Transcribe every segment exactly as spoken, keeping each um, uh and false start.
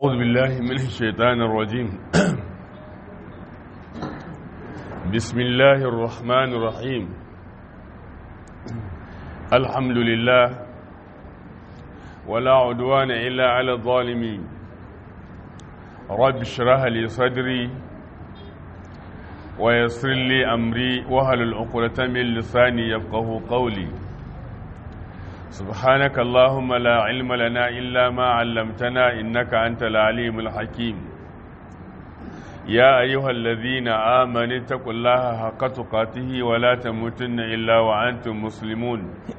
أعوذ بالله من الشيطان الرجيم بسم الله الرحمن الرحيم الحمد لله ولا عدوان إلا على الظالمين رب اشرح لي صدري ويسر لي أمري واحلل عقدة من لساني يفقهوا قولي سبحانك اللهم لا علم لنا إلا ما علمتنا إنك أنت العليم الحكيم يا أيها الذين آمنوا اتقوا الله حق تقاته ولا تموتن إلا وأنتم مسلمون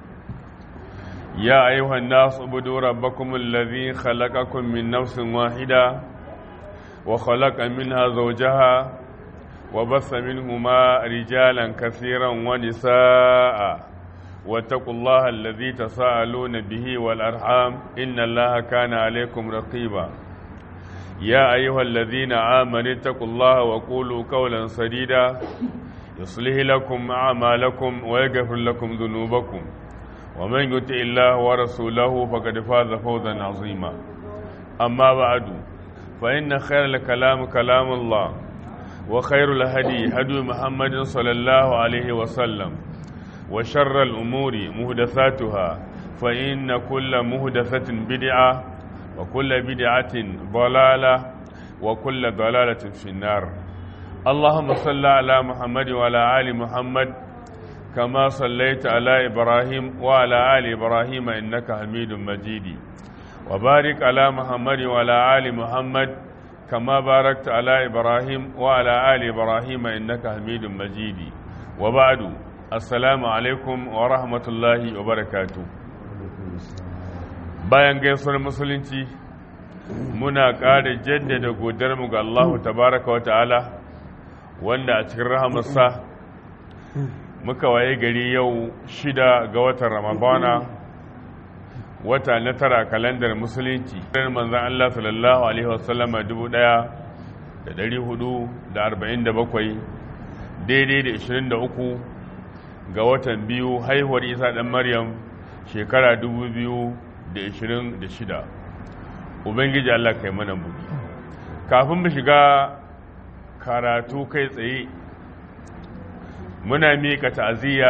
يا أيها الناس اعبدوا ربكم الذي خلقكم من نفس واحدة وخلق منها زوجها وبث منهما رجالا كثيرا ونساء واتقوا الله الذي تساءلون به والأرحام إن الله كان عليكم رقيبا يا أيها الذين آمنوا اتقوا الله وقولوا قولا سديدا يصلح لكم أعمالكم ويغفر لكم ذنوبكم ومن يطع الله ورسوله فقد فاز فوزا عظيما أما بعد فإن خير الكلام كلام الله وخير الهدي هدي محمد صلى الله عليه وسلم وشر الأمور مهدثاتها فإن كل مهدثة بدعة وكل بدعة ضلالة وكل ضلالة في النار اللهم صل على محمد وعلى آل محمد كما صليت على إبراهيم وعلى آل إبراهيم إنك حميد مجيد وبارك على محمد وعلى آل محمد كما باركت على إبراهيم وعلى آل إبراهيم إنك حميد مجيد وبعد assalamu alaikum wa rahmatullahi wa barakatu. Bayan gaisuwar musulunci muna ƙara jaddada godarmu ga Allah tabaraka wa ta'ala wanda a cikin rahamarsa muka waye gari yau shida ga watan Ramadana wata na tara kalandar musulunci manzon Allah sallallahu alaihi wasallama dubu ɗaya da ɗari hudu da arba'in da bakwai daidai da ishirin da uku ga watan biyu haihuwar Isa ɗan Maryam shekara dubu biyu da ishirin da shida. Ubangiji Allah kai mana buɗi. Kafin mu shiga karatu kai tsaye muna miƙa ta'aziyya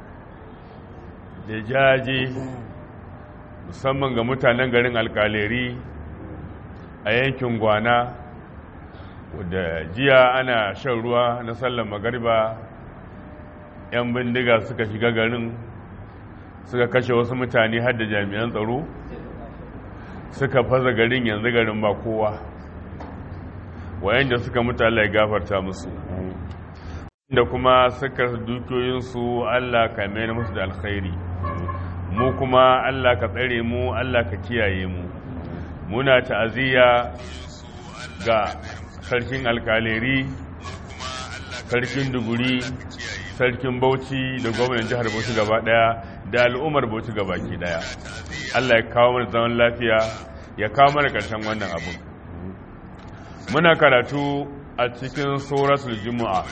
da jaje musamman ga mutanen garin Alƙaleri a yankin Gwana wadda jiya ana shan ruwa na sallar magariba yan bindiga suka shiga garin suka kashe wasu mutane har da jami'an tsaro suka faza garin yanzu garin ba kowa wayanda suka mutu Allah ya gafarta musu da kuma suka dukiyoyinsu Allah ka mai musu da alkhairi mu kuma Allah ka tsare mu Allah ka kiyaye mu muna ta'aziyya ga sarkin Alƙaleri sarkin Duguri sarkin Bauchi da gwamnatin jihar Bauchi gaba daya da al'ummar Bauchi gaba ki daya Allah ya kawo mana zaman lafiya ya kawo mana karshen wannan abu muna karatu a cikin suratul jumu'a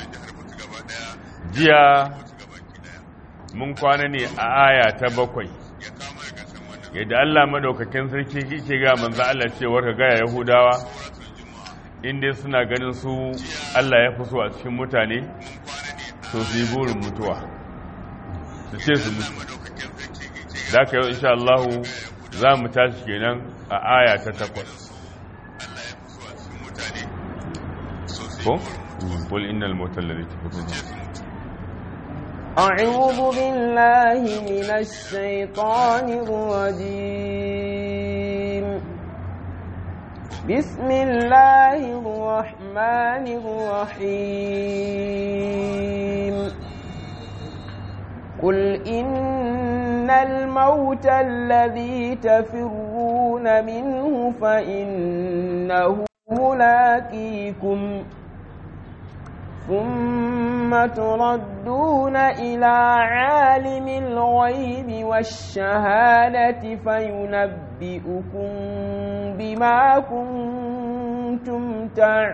jiya mun kwana ne a aya ta bakwai yadda Allah madaukakin sarki yake ga manzo Allah cewa ka ga Yahudawa inda suna ganin su Allah ya fi so a cikin mutane to su yi burin mutuwa su ce su mutu da ka yau insha Allah za mu tashi kenan a aya ta takwas ko? قل إن الموت الذي تفرون أعوذ بالله من الشيطان الرجيم بسم الله الرحمن الرحيم قل إن الموت الذي تفرون منه فإنه ملاقيكم ثم تردون إلى عالم الغيب والشهادة فينبئكم بما كنتم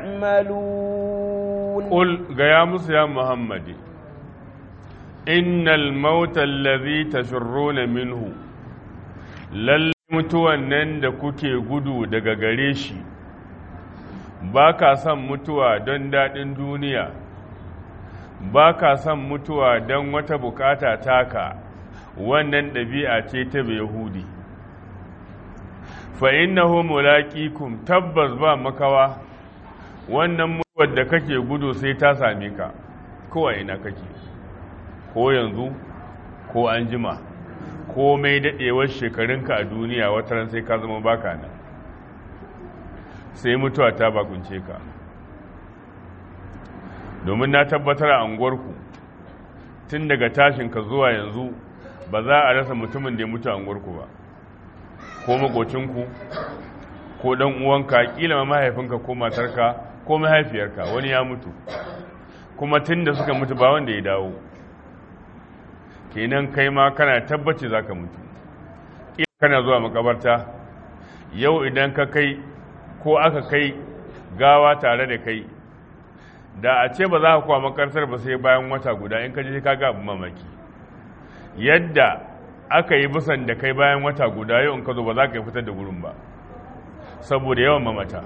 تعملون قل قيامس يا محمد إن الموت الذي تفرون منه للمتوى نند كتي قدو دقا قريشي ba ka son mutuwa don daɗin duniya, ba ka son mutuwa don wata bukata taka, wannan ɗabi'a ce ta Yahudi. fa innahu mulaqikum, tabbas ba makawa wannan mutuwar da kake gudu sai ta same ka, kowa ina kake, ko yanzu ko an jima, ko mai daɗewar shekarunka a duniya wataran sai ka zama baka nan, sai mutuwa ta bakunce ka. Domin na tabbatar a unguwarku tun daga tashinka zuwa yanzu ba za a rasa mutumin da ya mutu a unguwarku ba, ko makocinku ko dan uwanka, kila ma mahaifinka ko matarka ko mahaifiyarka wani ya mutu, kuma tun da suka mutu ba wanda ya dawo, kenan kai ma kana tabbaci za ka mutu. Kila kana zuwa makabarta yau, idan ka kai ko aka kai gawa tare da kai, da a ce ba za ka kuwa makarantar ba sai bayan wata guda, in ka je ka ga abin mamaki yadda aka yi bisan da kai bayan wata guda, yau in ka zo ba za ka yi fitar da gurin ba saboda yawan mamata.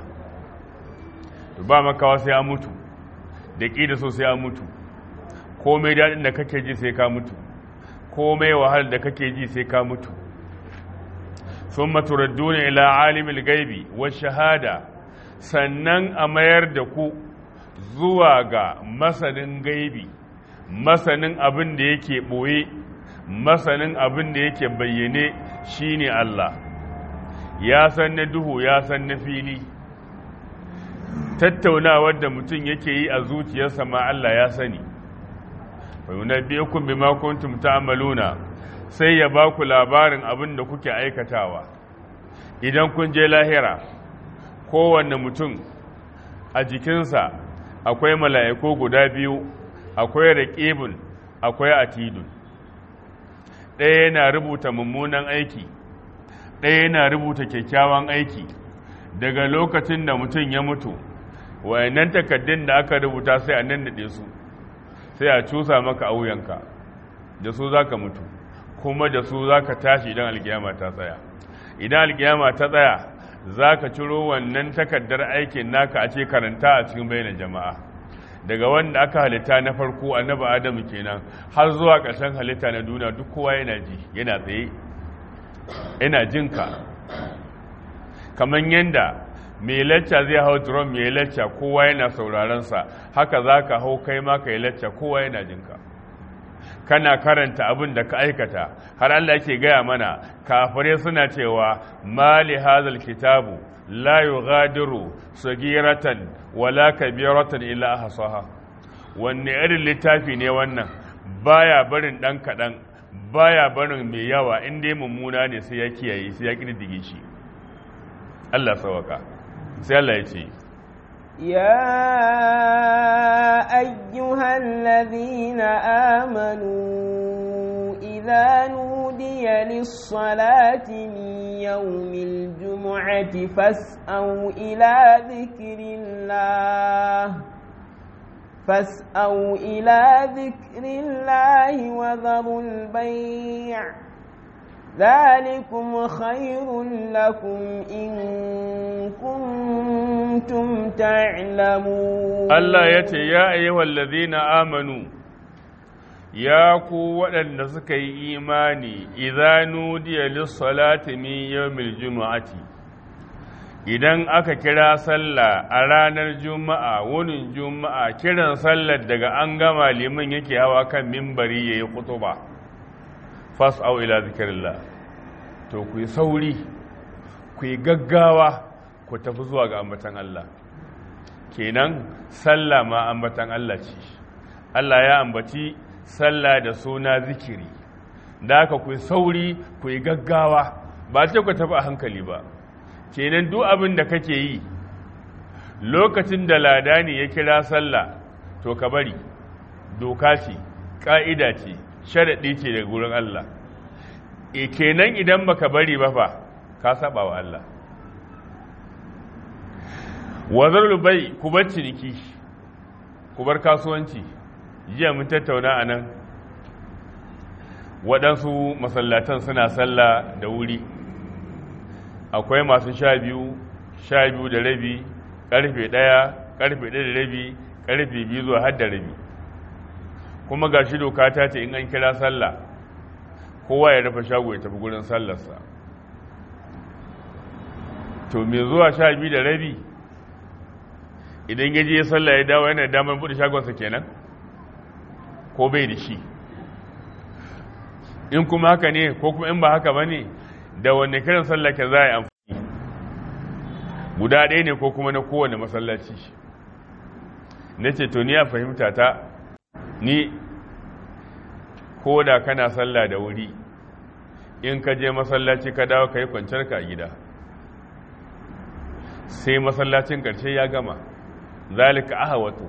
Ba makawa sai an mutu, da ƙi da so sai an mutu, komai daɗin da kake ji sai ka mutu, komai wahalar da kake ji sai ka mutu. sun maturadduna ila alimil gaibi wa shahada, sannan a mayar da ku zuwa ga masanin gaibi, masanin abin da yake ɓoye, masanin abin da yake bayyane, shine Allah. Ya san na duhu, ya san na fili. Tattaunawar da mutum yake yi a zuciyarsa ma Allah ya sani. fa yunabbiukum bima kuntum ta'maluna, sai ya ba ku labarin abin da kuke aikatawa. Idan kun je lahira, kowanne mutum a jikinsa akwai mala'iku guda biyu, akwai raqibun, akwai atidun. Ɗaya yana rubuta mummunan aiki, ɗaya yana rubuta kyakkyawan aiki. Daga lokacin da mutum ya mutu, wayannan takaddun da aka rubuta sai a nannaɗe su, sai a cusa maka a wuyanka, da su za ka mutu, kuma da su za ka tashi idan alkiyama ta tsaya. Idan alkiyama ta tsaya, za ka ciro wannan takaddar aikin naka a ce karanta a cikin bayanan jama'a, daga wanda aka halitta na farko annabi Adamu kenan har zuwa ƙarshen halitta na duniya, duk kowa yana ji, yana tsaye, yana jinka. Kamar yanda mai lacca zai hau drum mai lacca, kowa yana sauraron sa, haka za ka hau kai ma kai lacca, kowa yana jinka. Kana karanta abin da ka aikata, har Allah yake gaya mana kafirai suna cewa mali hazal kitabu la yughadiru sagiratan wala kabiratan illa ahsaha. Wanne irin littafi ne wannan? Baya barin dan kadan, baya barin mai yawa, inda mummuna ne sai ya kiyaye, sai ya kididdige shi. Allah sawaka. Sai Allah ya ce يا أيها الذين آمنوا إذا نودي للصلاة من يوم الجمعة فاسعوا إلى ذكر الله فاسعوا إلى ذكر الله وذروا البيع ذلكم خير لكم إن كنتم تعلمون. الله يتي يا أيها الذين آمنوا يا قوة النسكي إيماني إذا نودي للصلاة من يوم الجمعة idan aka kira sallah a ranar juma'a, wunin juma'a, kiran sallar daga an gama liman yake hawa kan mimbari yayi kutuba, fas'au ila zikrillah, to ku yi sauri, ku yi gaggawa, ku tafi zuwa ga ambatan Allah. Kenan sallah ma ambatan Allah ce. Allah ya ambaci sallah da suna zikiri, da haka ku yi sauri, ku yi gaggawa, ba ce ku tafi a hankali ba. Kenan duk abin da kake yi lokacin da ladani ya kira sallah, to ka bari, doka ce, ƙa'ida ce, sharaɗi ce daga gurin Allah. E kenan idan baka bari ba fa ka saba wa Allah. Wazarul bai, ku bar ciniki, ku bar kasuwanci. Jiya mun tattauna a nan, waɗansu masallatan suna sallah da wuri, akwai masu sha biyu, sha biyu da rabi, karfe ɗaya karfe ɗaya da rabi karfe biyu zuwa har da rabi kuma ga shi doka ta ce in an kira sallah kowa ya rufe shago ya tafi gurin sallarsa to me zuwa sha biyu da rabi idan ya je ya sallah ya dawo yana damar buɗe shagonsa kenan ko bai da shi in kuma haka ne ko kuma in ba haka ba ne da wanne kiran sallah ke za a yi amfani guda ɗaya ne ko kuma na kowane masallaci na ce to ni a fahimta ta ni ko da kana sallah da wuri in ka je masallaci ka dawo ka yi kwanciyar ka a gida sai masallacin ƙarshe ya gama zalika aha wato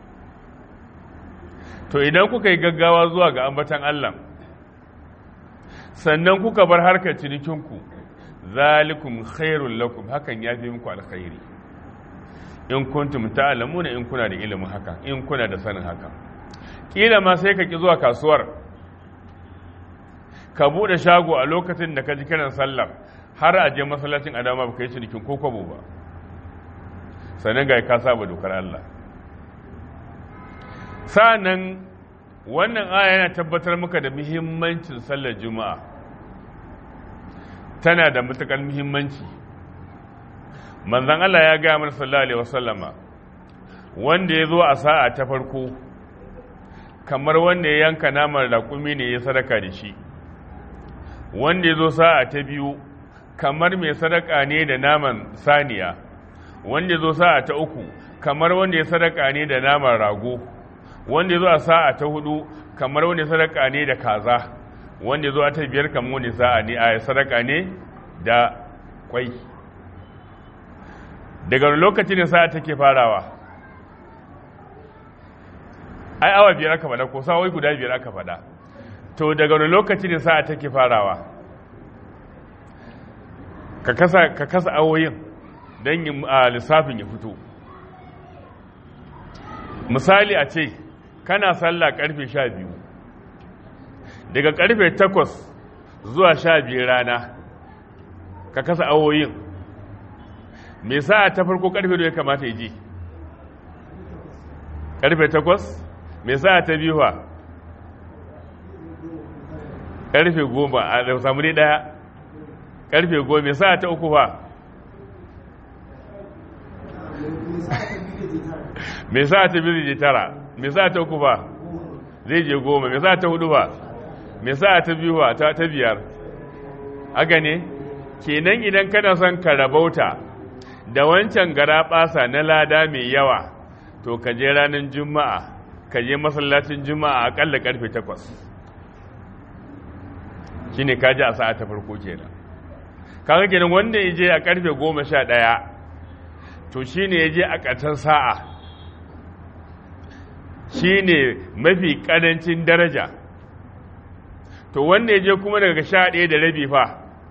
to idan kuka yi gaggawa zuwa ga ambatan Allah sannan kuka bar harkar cinikinku zalikum khairul lakum hakan ya fi muku alkhairi in kuntum ta'lamuna in kuna da ilimin haka in kuna da sanin haka kila ma sai ka ki zuwa kasuwar ka bude shago a lokacin da ka ji kiran sallar har a je masallacin adama baka yi cinikin ko kwabo ba sannan ga ka saba dokar Allah sa'annan wannan aya yana tabbatar maka da muhimmancin sallar juma'a tana da matukar muhimmanci manzon Allah ya gaya mana sallallahu alaihi wasallama wanda ya zo a sa'a ta farko kamar wanda ya yanka naman raƙumi ne ya sadaka da shi wanda ya zo sa'a ta biyu kamar mai sadaka ne da naman saniya wanda ya zo sa'a ta uku kamar wanda ya sadaka ne da naman rago wanda ya zo a sa'a ta hudu kamar wanda ya sadaka ne da kaza wanda ya zo a ta biyar kamar wanda sa'a ne a sadaka ne da kwai daga lokacin da sa'a take farawa ai awa biyar aka faɗa ko sa'o'i guda biyar aka faɗa to daga lokacin da sa'a take farawa ka kasa ka kasa awoyin don yin lissafin ya fito misali a ce kana sallah karfe sha biyu daga karfe takwas zuwa sha biyu rana ka kasa awoyin me sa'a ta farko karfe da ya kamata ya ji karfe takwas me sa'a ta biyu fa karfe goma a samu dai daya karfe goma me sa'a ta uku fa me sa'a ta biyu zai je tara me sa'a ta uku fa zai je goma me sa'a ta hudu fa me sa'a ta biyu fa ta biyar haka ne kenan idan kana son ka rabauta da wancan gara basa na lada mai yawa to ka je ranar juma'a ka je masallacin juma'a akalla karfe takwas shine ka ji a sa'a ta farko kenan kaga kenan wanda ya je a karfe goma sha ɗaya to shine ya je a ƙarshen sa'a shine mafi ƙarancin daraja to wanda ya je kuma daga sha ɗaya da rabi fa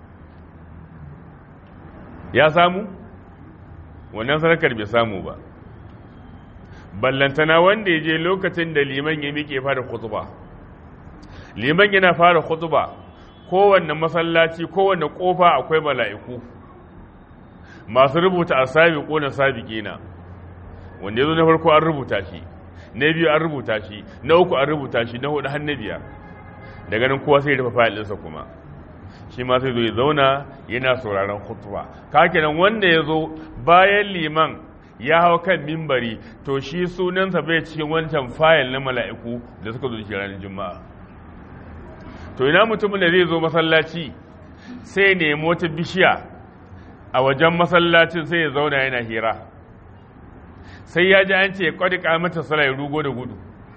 ya samu wannan sadakar bai samu ba ballantana wanda ya je lokacin da liman ya miƙe fara khutba liman yana fara khutba kowanne masallaci kowanne kofa akwai mala'iku masu rubuta asabiqu na sabiqina wanda yazo na farko an rubuta shi na biyu an rubuta shi na uku an rubuta shi na hudu har na biyar daga nan kowa sai ya rufe fayil ɗinsa kuma shi ma sai zo ya zauna yana sauraron khutba ka kenan wanda ya zo bayan liman ya hau kan mimbari to shi sunansa bai cikin wancan fayil na mala'iku da suka zo shi ranar juma'a to ina mutumin da zai zo masallaci sai nemi wata bishiya a wajen masallacin sai ya zauna yana hira sai ya ji an ce kwadi kamata sala ya rugo da gudu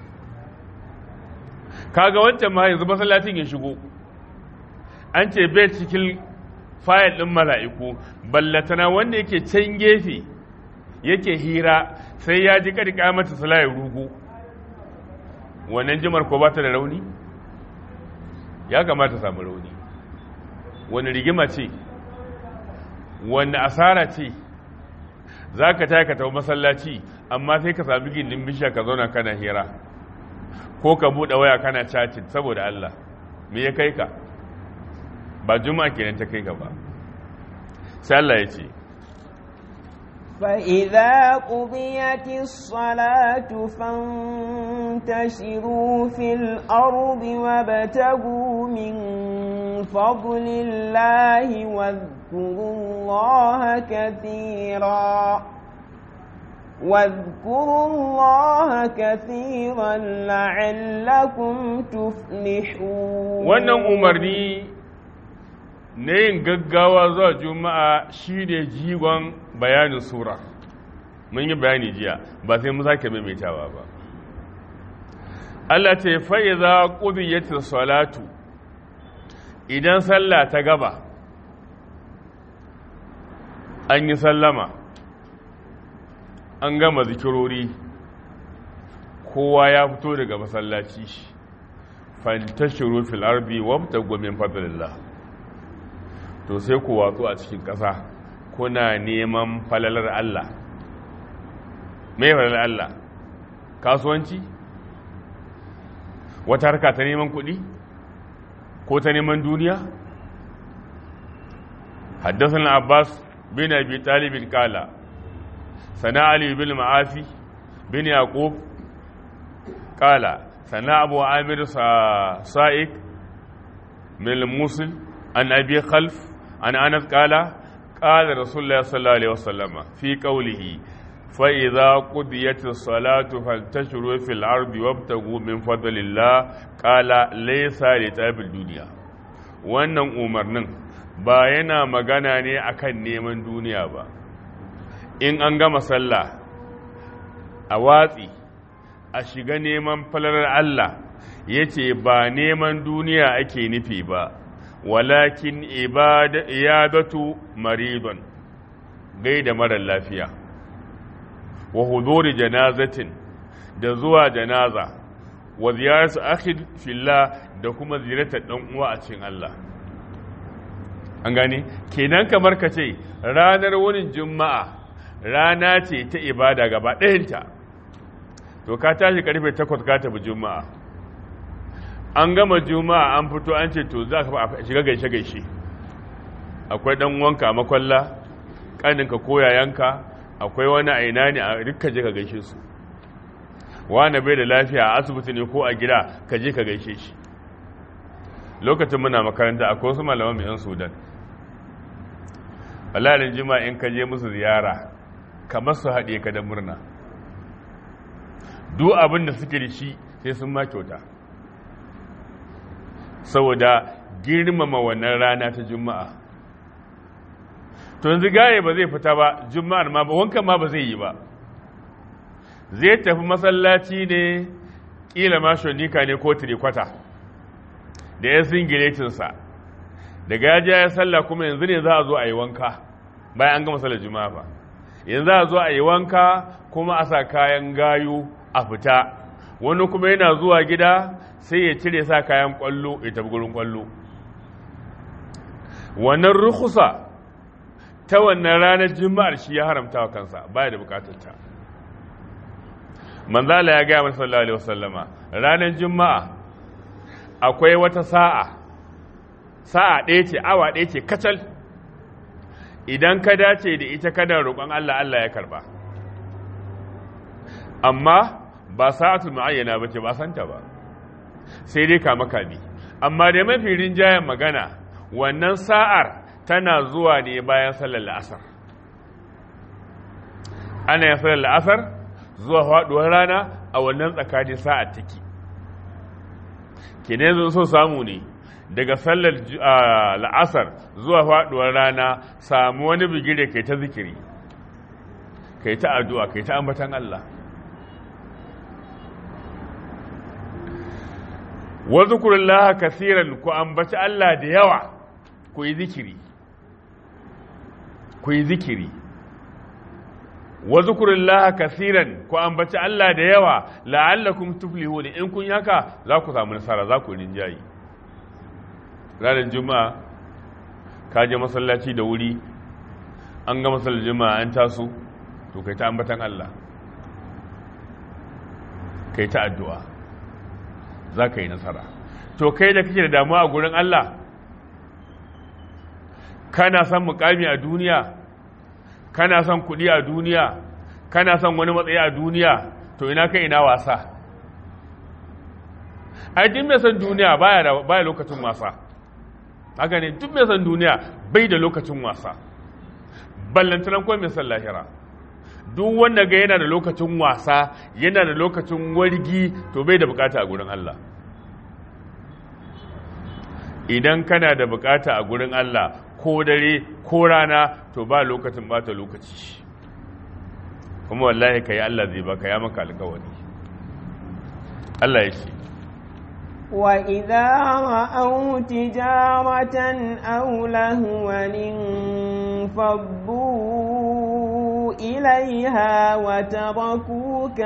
kaga wancan ma yanzu masallacin ya shigo an ce bai cikin fayil ɗin mala'iku ballatana wanda yake can gefe yake hira sai ya ji kwadi kamata sala ya rugo wannan jimar ko ba ta da rauni ya kamata samu rauni wani rigima ce wani asara ce za ka ta ka tafi masallaci amma sai ka sami gindin bishiya ka zauna kana hira ko ka buɗe waya kana chatting saboda Allah me ya kai ka ba juma'a kenan ta kai ka ba sai Allah ya ce فإذا قضيت الصلاة فانتشروا في الأرض وابتغوا من فضل الله واذكروا الله كثيرا واذكروا الله كثيرا لعلكم تفلحون. wannan umarni na yin gaggawa zuwa juma'a shine jigon bayanin sura. Mun yi bayani jiya ba sai mu sake maimaitawa ba. Allah ce fa iza qudiyatis salatu, idan sallah ta gaba an yi sallama an gama zikirori kowa ya fito daga masallaci, fantashiru fil ardi wabtagu min fadlillah, to sai ku watsu a cikin ƙasa kuna neman falalar Allah. Me falalar Allah? Kasuwanci? Wata harka ta neman kuɗi? Ko ta neman duniya? حدثنا عباس بن أبي طالب قال سنا علي بن معافي بن يعقوب قال سنا أبو عامر صائق من الموصل عن أبي خلف عن أنس قال قال رسول الله صلى الله عليه وسلم في قوله فإذا قضيت الصلاة فانتشروا في الأرض وابتغوا من فضل الله قال ليس لطلب الدنيا. wannan umarnin ba yana magana ne akan neman duniya ba. In an gama sallah a watsi a shiga neman falalar Allah, yace ba neman duniya ake nufi ba, walakin iyadatu maridun, gaida marar lafiya, wa huduri janazatin, da zuwa janaza, wa ziyararsu akhid fillah, da kuma ziyartar dan uwa a cikin Allah. An gane kenan kamar ka ce ranar wurin juma'a rana ce ta ibada gaba ɗayanta. To ka tashi karfe takwas ka tafi juma'a, an gama juma'a an fito an ce to za ka shiga gaishe gaishe, akwai dan wanka makwalla, kaninka ko yayanka, akwai wani aina ne a rikka je ka gaishe su, wani bai da lafiya a asibiti ne ko a gida ka je ka gaishe shi. Lokacin muna makaranta akwai wasu malaman mai yan Sudan, wallahi juma'a in ka je musu ziyara kamar su haɗe ka da murna, duk abin da suke da shi sai sun ma kyauta, saboda girmama wannan rana ta juma'a. To yanzu gaye ba zai fita ba juma'ar ma ba, wankan ma ba zai yi ba, zai tafi masallaci ne kila ma shonika ne ko tirikwata da ya singiletinsa, daga ya je ya sallah kuma yanzu ne za a zo a yi wanka bayan an gama sallar juma'a ba, yanzu za a zo a yi wanka kuma a sa kayan gayu a fita, wani kuma yana zuwa gida sai ya cire sa kayan kwallo ya tafi gurin kwallo. Wannan rukusa ta wannan ranar juma'ar shi ya haramta wa kansa, baya da bukatarta. Manzala ya gaya masa sallallahu alaihi wasallama ranar juma'a akwai wata sa'a, sa'a ɗaya ce, awa ɗaya ce kacal, idan ka dace da ita kada roƙon Allah, Allah ya karba. Amma ba sa'atul mu'ayyana ba ce, ba santa ba, sai dai kama kami. Amma da mafi rinjayen magana wannan sa'ar tana zuwa ne bayan sallar la'asar. Ana yin sallar la'asar zuwa faɗuwar rana, a wannan tsakanin sa'ar take. Kene zo so samu ne daga sallar la'asar zuwa faɗuwar rana samu wani bigire kai ta zikiri, kai ta addu'a, kai ta ambatan Allah. Wa zkurullaha kaseeran, ku ambaci Allah da yawa, ku yi zikiri, ku yi zikiri. Wa zkurullaha kaseeran, ku ambaci Allah da yawa, la'allakum tuflihun, in kun yaka za ku samu nasara, za ku rinjayi. Ranar juma'a ka je masallaci da wuri, an ga masallar juma'a an taso, to kai ta ambatan Allah, kai ta addu'a, za ka yi nasara. To kai da kake da damuwa a gurin Allah, kana son mukami a duniya, kana son kuɗi a duniya, kana son wani matsayi a duniya, to ina kai ina wasa. Ai duk mai son duniya baya da baya lokacin wasa. Haka ne, duk mai son duniya bai da lokacin wasa. Ballantaran ko mai son lahira. Duk wanda ga yana da lokacin wasa, yana da lokacin wargi, to bai da bukata a gurin Allah. Idan kana da bukata a gurin Allah ko dare ko rana, to ba lokacin bata lokaci. Kuma wallahi kai Allah zai baka, ya maka alƙawari. Allah ya ce وَإِذَا رَأَوْا تِجَارَةً أَوْ لَهْوًا انفَضُّوا إِلَيْهَا وَتَرَكُوكَ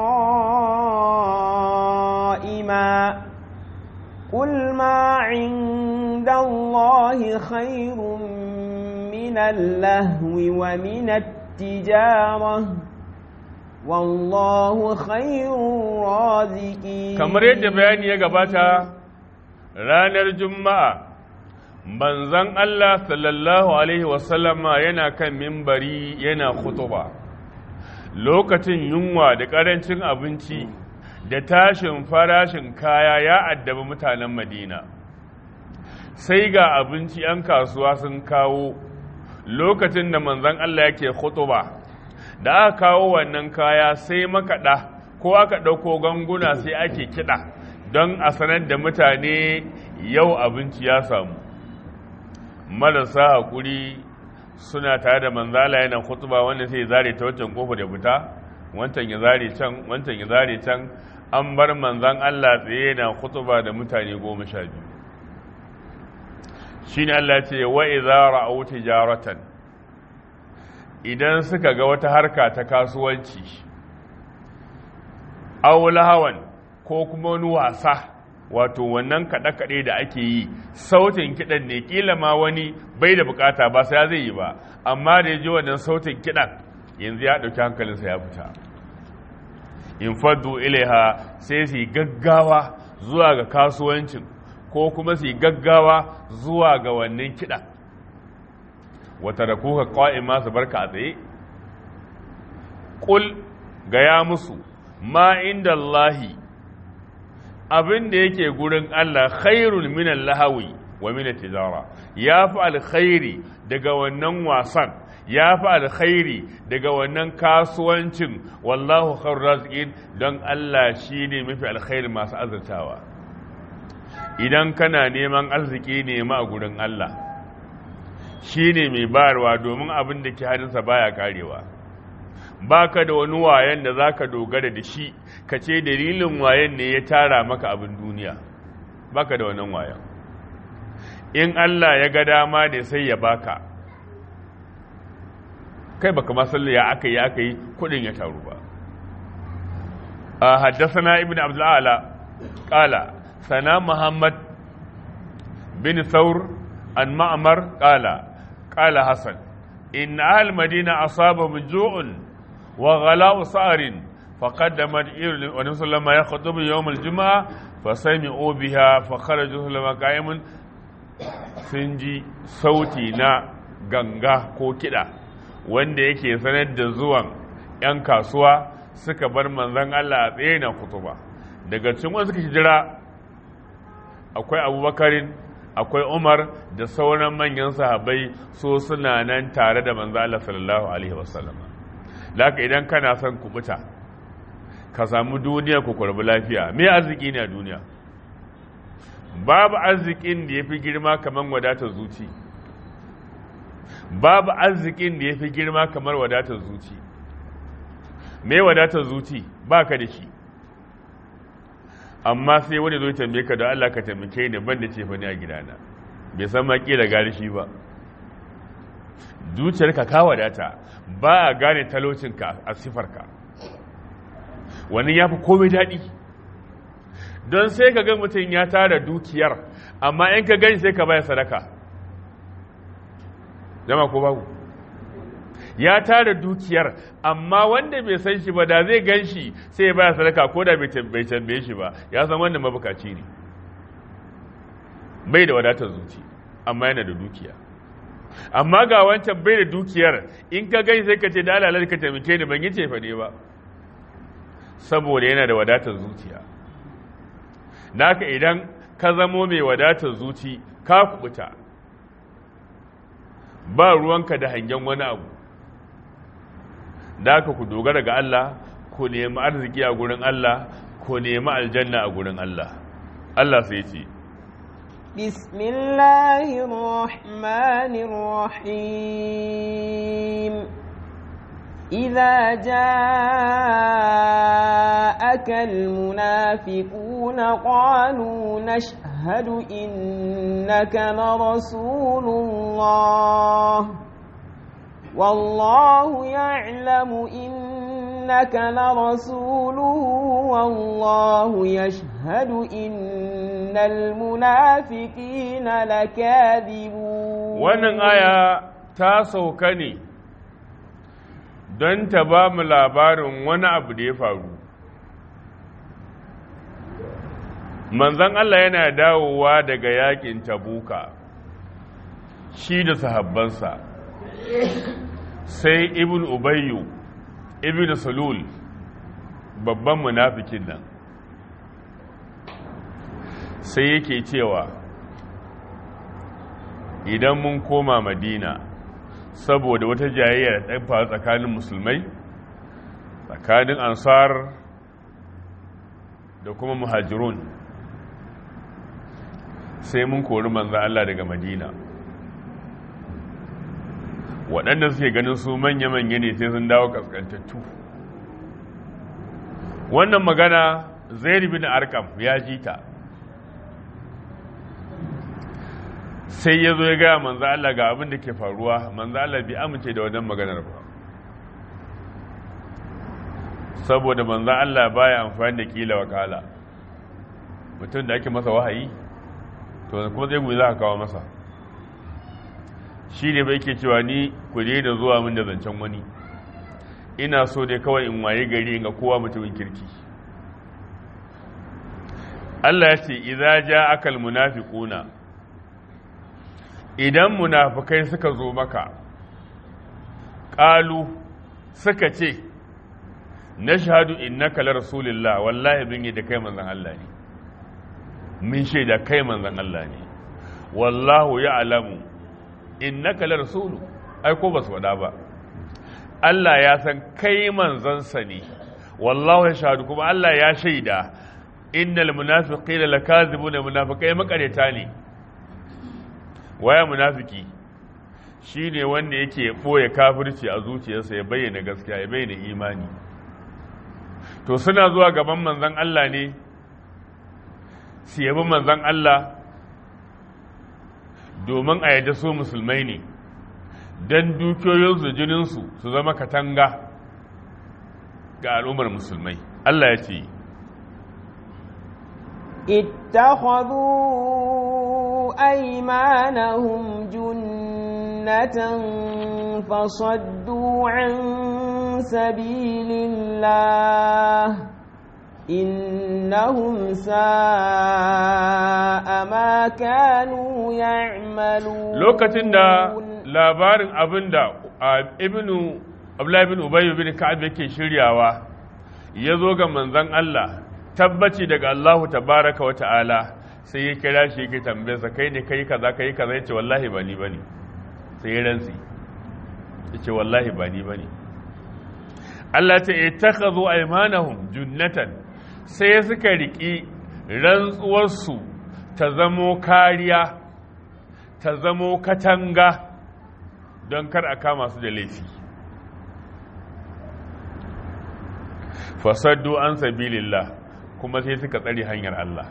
قَائِمًا قُلْ مَا عِندَ اللَّهِ خَيْرٌ مِنَ اللَّهْوِ وَمِنَ التِّجَارَةِ wallahu khairur raziqin. Kamar yadda bayani ya gabata, ranar juma'a manzon Allah sallallahu alaihi wasallama yana kan mimbari yana khutuba. Lokacin yunwa da karancin abinci da tashin farashin kaya ya addabi mutanen Madina, sai ga abinci 'yan kasuwa sun kawo lokacin da manzon Allah yake khutuba. Da aka kawo wannan kaya sai makaɗa ko aka ɗauko ganguna sai ake kiɗa don a sanar da mutane yau abinci ya samu. Marasa haƙuri suna tare da manzala yana khutuba, wanda sai zare ta wancan kofa da fita, wancan ya zare can, wancan ya zare can. An bar manzan Allah tsaye yana khutuba da mutane goma sha biyu. Shine Allah ce wa idza ra'aw tijaratan, idan suka ga wata harka ta kasuwanci, aw lahawan ko kuma wani wasa, wato wannan kaɗe-kaɗe da ake yi, sautin kiɗan ne, ƙila ma wani bai da bukata ba sai zai yi ba, amma da ya ji wannan sautin kiɗan yanzu ya ɗauki hankalinsa ya fita. In faddu ilaiha, sai su yi gaggawa zuwa ga kasuwancin ko kuma su yi gaggawa zuwa ga wannan kiɗan. Wata da kuka ƙa'ima su barka a tsaye? Ƙul gaya musu, ma inda Allahi, abin da yake gurin Allah khairun minan lahawi wa minan tijara, ya fi alkhairi daga wannan wasan, ya fi alkhairi daga wannan kasuwancin. Wallahu khairur raziqin, don Allah shi ne mafi alkhairi masu azurtawa. Idan kana neman arziki nema a gurin Allah, shi ne mai bayarwa, domin abin da ke hannunsa baya karewa. Baka da wani wayan da zaka dogara da shi ka ce dalilin wayan ne ya tara maka abin duniya, baka da wannan wayan. In Allah ya ga dama ne sai ya baka, kai baka ma sallah ya aka yi aka yi kudin ya taru ba. Haddathana ibn Abdul Ala qala sana Muhammad bin Thawr an Ma'mar qala qala Hasan in al Madina asabahum ju'un wa ghala'u sa'rin faqaddamat ibn wa sallama yakhutubu yawm al jum'a fasami'u biha fakharaju sallama qa'imun. Sun ji sauti na ganga ko kiɗa wanda yake sanar da zuwan 'yan kasuwa, suka bar manzon Allah a tsaye na kutuba. Daga cikin wanda suka hijira akwai Abubakarin, akwai Umar da sauran manyan sahabbai, so suna nan tare da manzon Allah sallallahu alaihi wasallam. Laka idan kana son kubuta ka samu duniya ku kurbi lafiya, me arziki ne a duniya? Babu arzikin da ya fi girma kamar wadatar zuci, babu arzikin da ya fi girma kamar wadatar zuci. Me wadatar zuci? Ba ka da shi, amma sai wani zo tambaye ka da Allah ka taimake ni ban da ce fa ni a gidana, bai san ma kila gari shi ba. Zuciyarka ka wadata, ba a gane talocinka a sifarka, wani ya fi komai daɗi. Don sai ka ga mutum ya tara dukiyar, amma in ka gani sai ka baya sadaka. Jama ko babu? Ya tara dukiyar, amma wanda bai san shi ba da zai gan shi sai ya baya sadaka, ko da bai tambaye shi ba, ya san wanda mabukaci ne. Bai da wadatar zuci, amma yana da dukiya. amma ga wancan bai da dukiyar in ka gani sai ka ce da alalar ka taimake ni ban yi cefa ne ba saboda yana da wadatar zuciya naka idan ka zamo mai wadatar zuci ka kubuta ba ruwanka da hangen wani abu da ku dogara ga Allah ku nemi arziki a gurin Allah ku nemi aljanna a gurin Allah Allah sai ce bismillahir rahmanir rahim idza ja'aka almunafiquna qalu nashhadu innaka la rasulullah والله يعلم إنك لرسوله والله يشهد إن المنافقين لكاذبون wannan aya ta sauka ne don ta ba mu labarin wani abu da ya faru manzon Allah yana dawowa daga yakin Tabuka shi da sahabbansa sai ibn ubayyu ibn salul babban munafikin nan sai yake cewa idan mun koma madina saboda wata jayayya da ta faru tsakanin musulmai tsakanin ansar da kuma muhajirun sai mun kori manzo Allah daga madina waɗanda suke ganin su manya-manya ne sai sun dawo kaskantattu wannan magana zaid bin arkam ya ji ta sai ya zo ya gaya manzo Allah ga abin da ke faruwa manzo Allah bai amince da wannan maganar ba saboda manzo Allah baya amfani da kila wakala mutum da ake masa wahayi to kuma zai goyi za ka kawo masa shi ne bai ke cewa ni ku da zuwa min da zancen wani ina so dai kawai in waye gari ga kowa mutumin kirki Allah ya ce idza ja'aka almunafiquna idan munafikai suka zo maka qalu suka ce nashhadu innaka la rasulullah wallahi bin da kai manzon Allah ne min shaida kai manzon Allah ne wallahu ya'lamu innaka la rasulu ai ko basu wada ba Allah ya san kai manzansa ne wallahu yashhadu kuma Allah ya shaida innal munafiqina lakazibuna munafiqai makareta ne waya munafiki shine wanda yake boye kafirci a zuciyarsa ya bayyana gaskiya ya bayyana imani to suna zuwa gaban manzon Allah ne su yabi manzon Allah domin a yadda su musulmai ne don dukiyoyinsu jininsu su zama katanga ga al'ummar musulmai Allah ya ce ittakhadhu aymanahum junnatan fasaddu an sabilillah innahum sa'a ma kanu ya'malun lokacin da labarin abinda ibnu Abdullah ibn Ubay ibn Ka'ab yake shiryawa yazo ga manzon Allah tabbaci daga Allah tabaaraka wa ta'ala sai ya kira shi yake tambaye sa kai ne kai kaza kai kaza yace wallahi ba ni bane sai ya rantsi yace wallahi ba ni bane Allah ta ittakhadhu aymanahum junnatan sai suka riƙi rantsuwarsu ta zamo kariya ta zamo katanga don kar a kama su da laifi fasaddu an sabilillah kuma sai suka tsare hanyar Allah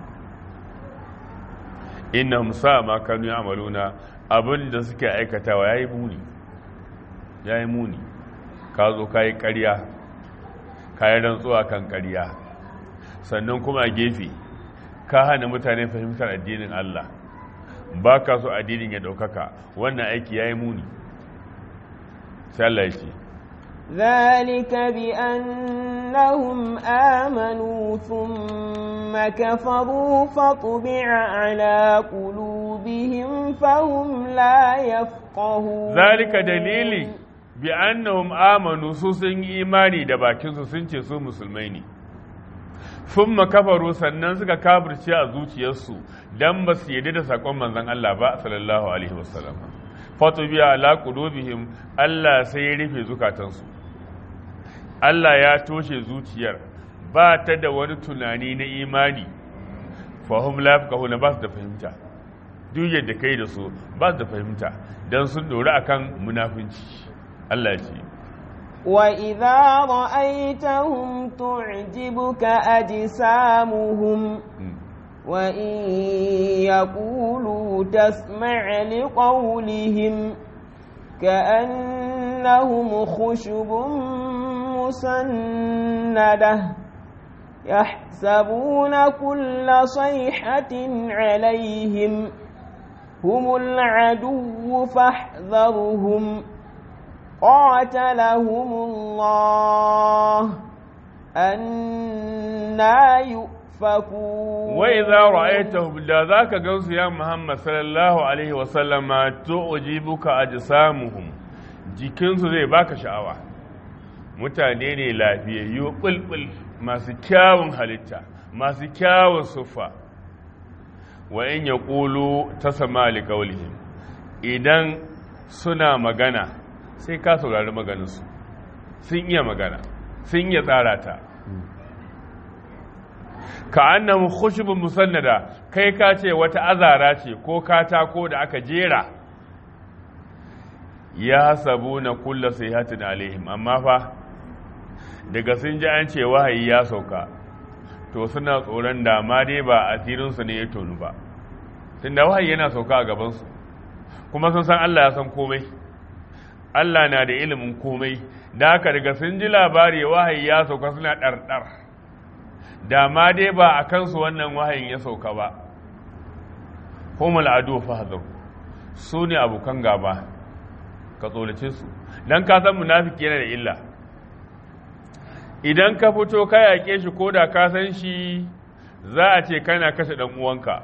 innahum sa'a ma kanu ya'maluna abinda suke aikatawa yayi muni yayi muni ka zo kai ƙarya kai rantsuwa kan ƙarya sannan kuma a gefe ka hana mutane fahimtar addinin Allah ba ka so addinin ya ɗaukaka wannan aiki ya yi muni sai Allah ya ce ذلك بأنهم آمنوا ثم كفروا فطبع على قلوبهم فهم لا يفقهون ذلك دليلي بأنهم آمنوا سوسن إيماني دباكين سنچه سو مسلميني ثم كفروا sannan suka kafirce a zuciyarsu dan ba su yarda da sakon manzon Allah ba sallallahu alaihi wasallam fatubiya ala qulubihim Allah sai ya rufe zukatansu Allah ya toshe zuciyar ba ta da wani tunani na imani fahum la yafqahuna ba su da fahimta duk yadda kai da su ba su da fahimta dan sun dore akan munafinci Allah ya ce وَإِذَا رَأَيْتَهُمْ تُعْجِبُكَ أَجْسَامُهُمْ وَإِنْ يَقُولُوا تَسْمَعْ لِقَوْلِهِمْ كَأَنَّهُمْ خُشُبٌ مُّسَنَّدَةٌ يَحْسَبُونَ كُلَّ صَيْحَةٍ عَلَيْهِمْ هُمُ الْعَدُوُّ فَاحْذَرْهُمْ قاتلهم الله أنا يؤفكون وإذا رأيتهم لا ذاك قوس يا محمد صلى الله عليه وسلم تعجبك أجسامهم jikinsu zai baka sha'awa mutane ne lafiyayyu bulbul masu kyawun halitta masu kyawun siffa wa in yaqulu tasma li qawlihim idan suna magana sai ka saurari maganinsu sun iya magana sun iya tsara ta ka annahu khushubun musannada kai ka ce wata azara ce ko katako da aka jera ya sabuna kullu sayhatin alaihim amma fa daga sun ji an ce wahayi ya sauka to suna tsoron da ma dai ba asirinsu ne ya tonu ba tunda wahayi yana sauka a gabansu kuma sun san Allah ya san komai Allah na da ilimin komai da haka daga sun ji labari wahayi ya sauka suna ɗarɗar da ma dai ba a kansu wannan wahayin ya sauka ba humul adu fahzar su ne abokan gaba ka tsolace su dan ka san munafiki yana da illa idan ka fito ka yaƙe shi ko da ka san shi za a ce kana kashe ɗan uwanka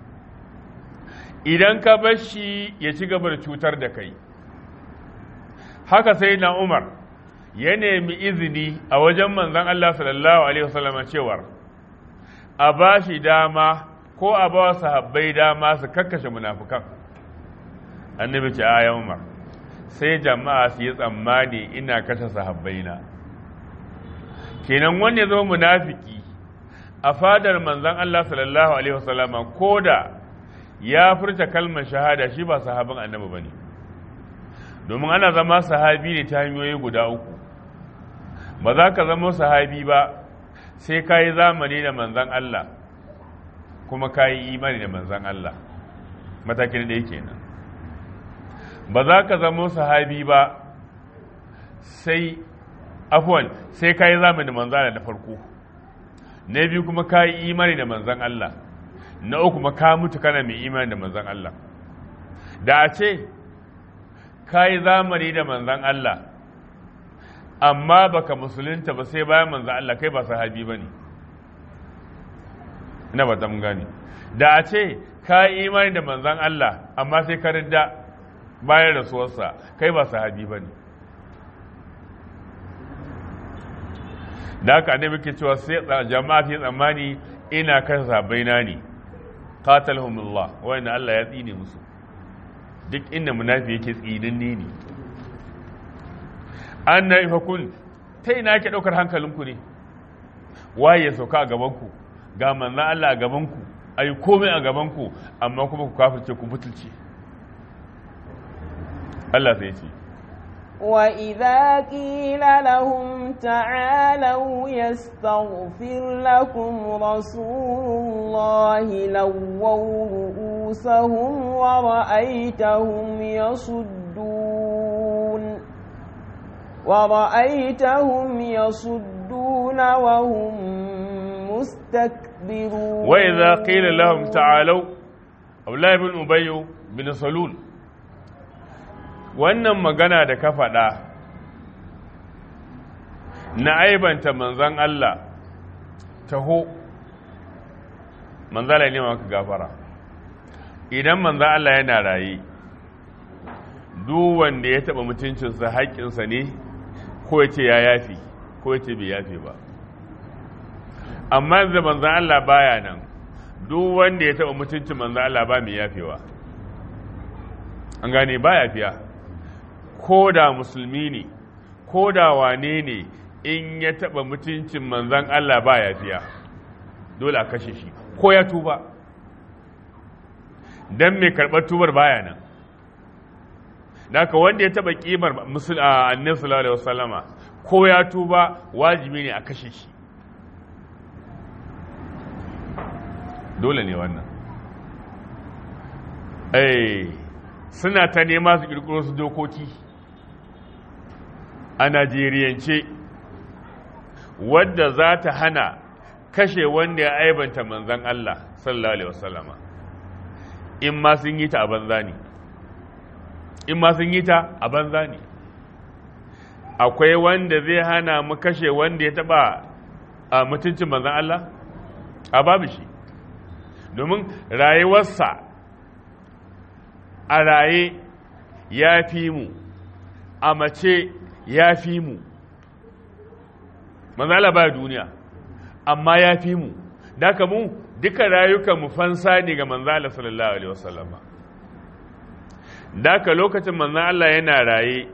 idan ka bar shi ya ci gaba da cutar da kai haka sai na Umar ya nemi izini a wajen manzon Allah sallallahu alaihi wasallam cewar a ba shi dama ko a ba sahabbai dama su kakkashe munafukan annabi ce a Umar sai jama'a su yi tsammani ina kashe sahabbaina kenan wanda ya zo munafiki a fadar manzon Allah sallallahu alaihi wasallam koda ya furta kalmar shahada shi ba sahabin annabi bane domin ana zama sahabi ne ta hanyoyi guda uku ba za ka zama sahabi ba sai ka yi zamani da manzan Allah kuma ka yi imani da manzan Allah matakin da yake nan ba za ka zama sahabi ba sai afwan sai ka yi zamani da manzan Allah da farko na biyu kuma ka yi imani da manzan Allah na uku kuma ka mutu kana mai imani da manzan Allah da a ce ka yi zamani da manzan Allah amma baka musulunta ba sai bayan manzan Allah kai ba sahabi ba ne ina ba ta mun gani da a ce ka yi imani da manzan Allah amma sai ka ridda bayan rasuwarsa kai ba sahabi ba ne da haka annabi ke cewa sai jama'a fi tsammani ina kan sahabbaina ne qatalahumullah wa inna Allah ya tsine musu duk inda munafi yake tsinanne ne an na ifa kun ta ina yake ɗaukar hankalinku ne waye ya sauka a gabanku ga manzan Allah a gabanku a yi komai a gabanku amma kuma ku kafirce ku butulce Allah sai ce وَإِذَا قِيلَ لَهُمْ تَعَالَوْا يَسْتَغْفِرْ لَكُمْ رَسُولُ اللَّهِ لَوَّوْا رُؤُوسَهُمْ وَرَأَيْتَهُمْ يَصُدُّونَ وَرَأَيْتَهُمْ يَصُدُّونَ وَهُمْ مُسْتَكْبِرُونَ وَإِذَا قِيلَ لَهُمْ تَعَالَوْا Abdullahi bin Ubay bin Salul wannan magana da ka faɗa na aibanta manzan Allah taho manzan Allah ne maka gafara idan manzan Allah yana raye duk wanda ya taba mutuncinsa haƙƙinsa ne ko ya ce ya yafi ko ya ce bai yafi ba amma da manzan Allah baya nan duk wanda ya taba mutuncin manzan Allah ba mai yafewa an gane ba yafiya ko da musulmi ne ko da wane ne in ya taba mutuncin manzan Allah ba yafiya dole a kashe shi ko ya tuba dan mai karɓar tubar baya nan daga wanda ya taba kimar annabi sallallahu alaihi wasallama ko ya tuba wajibi ne a kashe shi dole ne wannan eh suna ta nema su kirkiro su dokoki a Najeriyance wadda za ta hana kashe wanda ya aibanta manzon Allah sallallahu alaihi wasallama in ma sun yi ta a banza ne in ma sun yi ta a banza ne akwai wanda zai hana mu kashe wanda ya taba a mutuncin manzon Allah a babu shi domin rayuwarsa a raye ya fi mu a mace ya fi mu manzon Allah ba duniya amma ya fi mu daga mu duka rayukan mu fansa ne ga manzon Allah sallallahu alaihi wasallama daga lokacin manzon Allah yana raye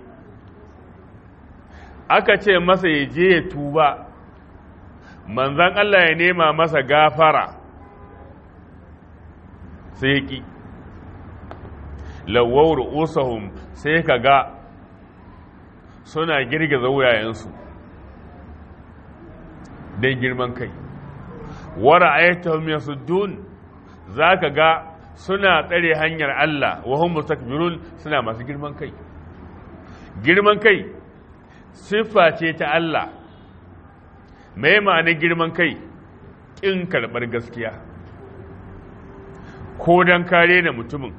aka ce masa ya je ya tuba manzon Allah ya nema masa gafara sai ki lawawar usahum sai ka ga suna girgiza wuyayensu don girman kai wara ayatahum yasuddun zaka ga suna tsare hanyar Allah wa hum mustakbirun suna masu girman kai girman kai siffa ce ta Allah mai ma'anar girman kai kin karɓar gaskiya ko don kare da mutumin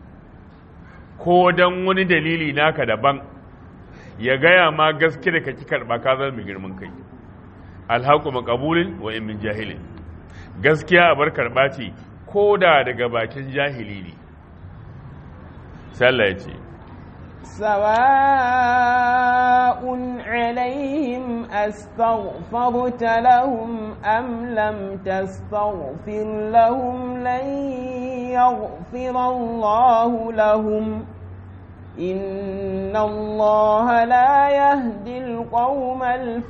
ko don wani dalili naka daban ya gaya ma gaske da kaki karɓa ka zama mai girman kai alhaku makabulin wa min jahilin gaskiya a bar karɓa ce ko da daga bakin jahili ne sallah ya ce سواء عليهم أستغفرت لهم أم لم تستغفر لهم لن يغفر الله لهم إن الله لا يهدي القوم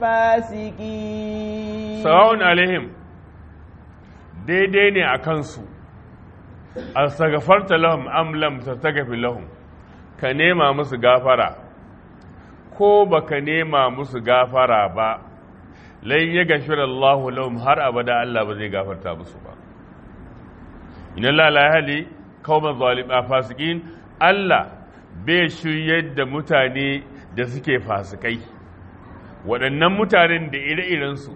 الفاسقين سواء عليهم daidai ne a kansu astaghfarta lahum am lam tastaghfir lahum ka nema musu gafara ko baka nema musu gafara ba lan yaghfir Allah lahum har abada Allah ba zai gafarta musu ba inna la la yahdi qauman zalimin fasikin Allah bai shiryar da mutane da suke fasikai waɗannan mutanen da ire-irensu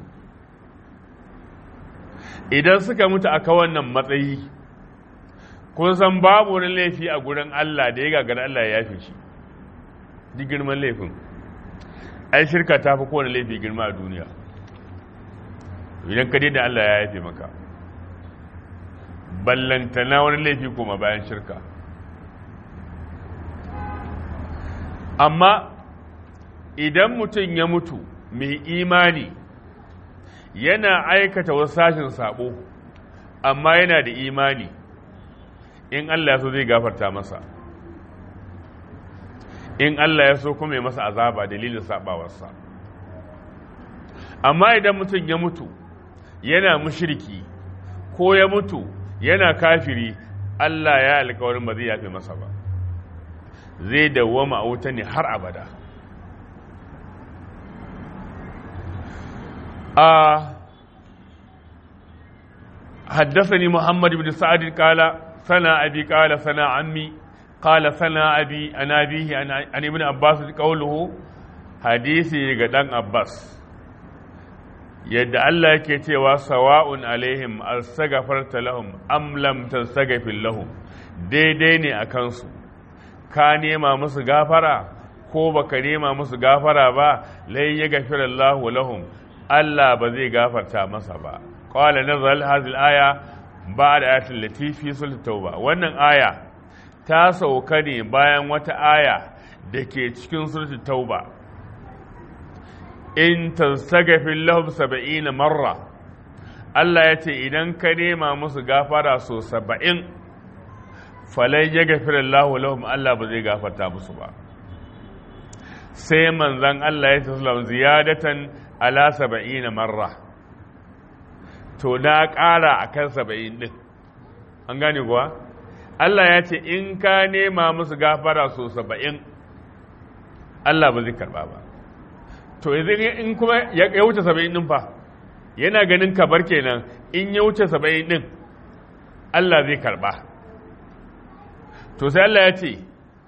idan suka mutu aka wannan matsayi kun san babu wani laifi a gurin Allah da ya gagara Allah ya yafe shi ji girman laifin ai shirka ta fi kowane laifi girma a duniya idan ka da Allah ya yafe maka ballantana wani laifi kuma bayan shirka amma idan mutum ya mutu mai imani yana aikata wasu sashin sabo amma yana da imani in Allah ya so zai gafarta masa in Allah ya so kuma ya masa azaba dalilin sabawarsa amma idan mutum ya mutu yana mushriki ko ya mutu yana kafiri Allah ya alƙawarin ba zai yafe masa ba zai dawwama a wuta ne har abada a حدثني محمد بن سعد قال سنا أبي قال سنا عمي قال سنا أبي أنا أبيه عن ابن عباس قوله حديثي غدان عباس yadda Allah yake cewa sawa'un alaihim astaghfarta lahum am lam tastaghfir lahum daidai ne a kansu ka nema musu gafara ko baka nema musu gafara ba lai ya gafira Allahu lahum Allah ba zai gafarta masa ba qala nazal hadhihi al-aya ba'da ayatul latifi sul tauba wannan aya ta sauka ne bayan wata aya da ke cikin suratul tauba in tastaghfir lahum sab'ina marra Allah ya ce idan ka nema musu gafara so saba'in falai ya gafira Allahu lahum Allah ba zai gafarta musu ba sai manzan Allah ya ce sallam ziyadatan ala saba'ina marra to na ƙara akan saba'in din an gane kuwa Allah ya ce in ka nema musu gafara so saba'in Allah ba zai karba ba to in kuma ya wuce saba'in din fa yana ganin kabar kenan in ya wuce saba'in din Allah zai karba to sai Allah ya ce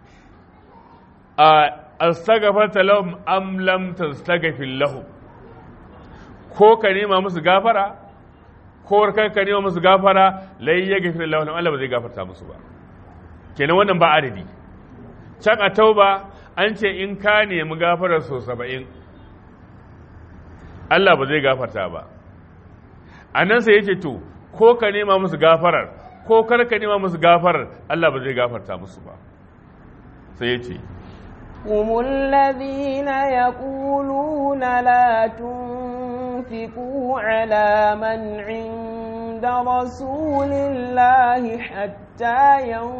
a astaghfarta lahum am lam tastaghfir lahum ko ka nema musu gafara ko kan ka nema musu gafara lai ya gafira lahum Allah ba zai gafarta musu ba kenan wannan ba adadi can a tauba an ce in ka nemi gafara so saba'in Allah ba zai gafarta ba a nan sai yake to ko ka nema musu gafarar ko kar ka nema musu gafarar Allah ba zai gafarta musu ba sai ya ce هم الذين يقولون لا تنفقوا على من عند رسول الله حتى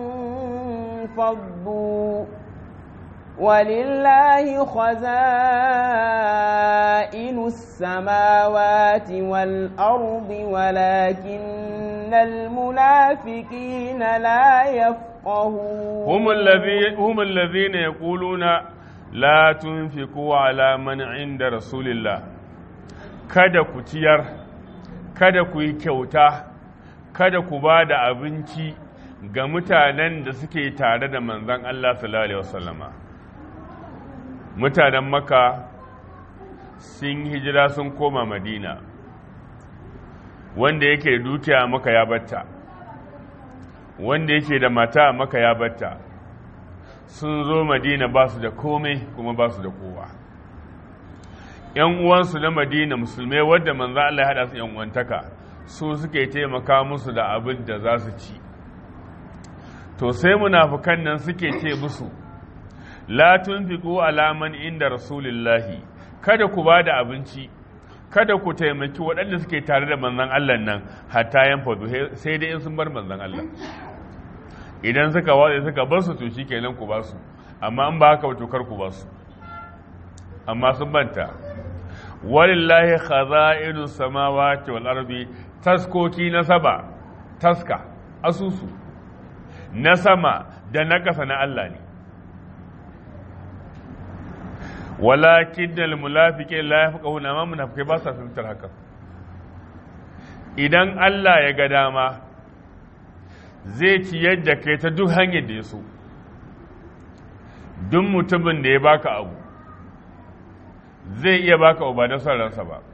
ينفضوا ولله خزائن السماوات والأرض ولكن المنافقين لا يفقهون هم الذين هم الذين يقولون لا تنفقوا على من عند رسول الله kada ku ciyar kada ku yi kyauta kada ku ba da abinci ga mutanen da suke tare da manzon Allah sallallahu alaihi wasallama mutanen Makka sun hijira sun koma Madina wanda yake da dukiya Makka ya batta wanda yake da mata Makka ya batta sun zo Madina ba su da komai kuma ba su da kowa ‘yan uwansu na Madina musulmai wadda manzo Allah ya haɗa su ‘yan uwantaka su suke taimaka musu da abin da za su ci to sai munafukan nan suke ce musu la tunfiqu ala man inda rasulillahi kada ku ba da abinci kada ku taimaki waɗanda suke tare da manzon Allah nan hatta yan fadu sai dai in sun bar manzon Allah idan suka watsa suka bar su to shikenan ku ba su amma in ba haka ba to kar ku ba su amma sun banta walillahi khaza'inus samawati wal ardi taskoki na saba taska asusu na sama da na ƙasa na Allah ne walakin dal munafiqin la yafqahuna ma munafiqai ba sa fahimtar haka idan Allah ya ga dama zai ci yadda kai ta duk hanyar da ya so duk mutumin da ya baka abu zai iya baka abu ba da son ransa ba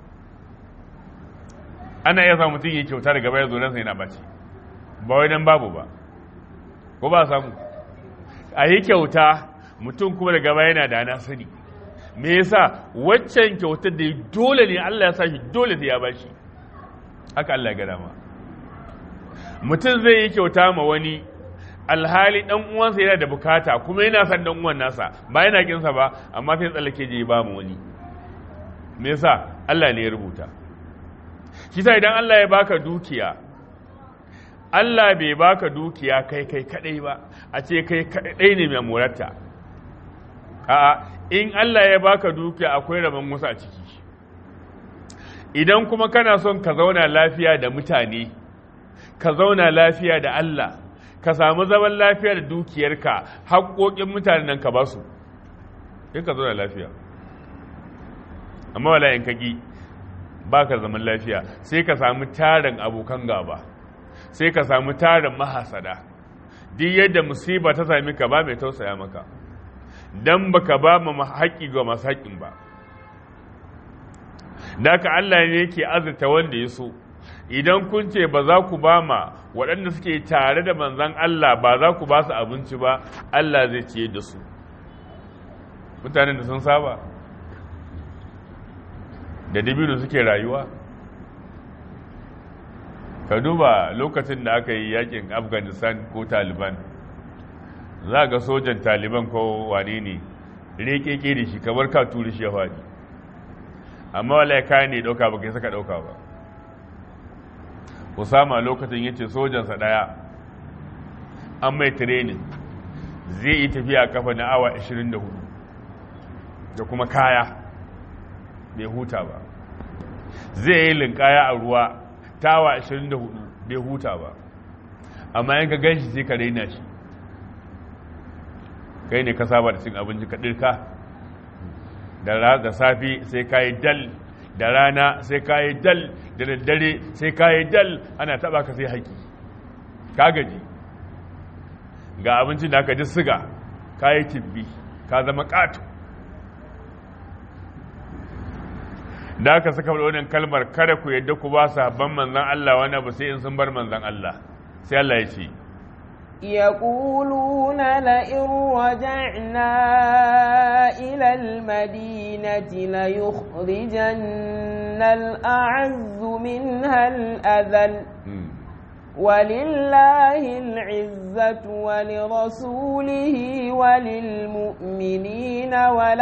ana iya samun mutum ya kyauta daga baya zo ransa yana bace ba wai dan babu ba ko ba samu a yi kyauta mutum kuma daga baya yana da na sani me yasa waccan kyautar da dole ne Allah ya sa shi dole sai ya bashi haka Allah ya ga dama mutum zai yi kyauta ma wani alhali dan uwansa yana da bukata kuma yana son dan uwan nasa ba yana kinsa ba amma sai tsallake je ba mu wani me yasa Allah ne ya rubuta shi sai idan Allah ya baka dukiya Allah bai baka dukiya kai kai kadai ba a ce kai kadai ne mai morata a'a in Allah ya baka dukiya akwai rabon wasu a ciki idan kuma kana son ka zauna lafiya da mutane ka zauna lafiya da Allah ka samu zaman lafiya da dukiyarka haƙoƙin mutanen nan ka ba su in ka zauna lafiya amma wala in kaki ba ka zaman lafiya sai ka samu tarin abokan gaba sai ka samu tarin mahasada duk yadda musiba ta sami ka ba mai tausaya maka dan baka ba mu haƙƙi ga masu haƙƙin ba da ka Allah ne yake azurta wanda ya so idan kun ce ba za ku ba ma waɗanda suke tare da manzan Allah ba za ku ba su abinci ba Allah zai ciye da su mutanen da sun saba da dabino suke rayuwa. Ka duba lokacin da aka yi yakin Afghanistan ko Taliban, za ga sojan Taliban ko wane ne rekeke da shi kamar ka turi shi ya faɗi, amma wallahi kayan ne ɗauka ba kai saka ɗauka ba. Usama lokacin yace sojansa ɗaya an mai training zai yi tafiya kafa na awa ashirin da hudu da kuma kaya bai huta ba, zai yi linkaya a ruwa ta awa ashirin da hudu bai huta ba, amma yanka gan shi sai ka raina shi. Kai ne ka saba da cin abinci ka ɗirka da safi sai ka yi dal, da rana sai ka yi dal, da daddare sai ka yi dal, ana taba ka sai haƙi ka gaji ga abincin da aka ji siga ka yi tibbi ka zama ƙato. Da aka saka wannan kalmar kada ku yadda ku ba su habban manzan Allah wani abu sai in sun bar manzan Allah. Sai Allah ya ce يقولون لئن رجعنا إلى المدينة ليخرجن الأعز منها الأذل ولله العزة ولرسوله وللمؤمنين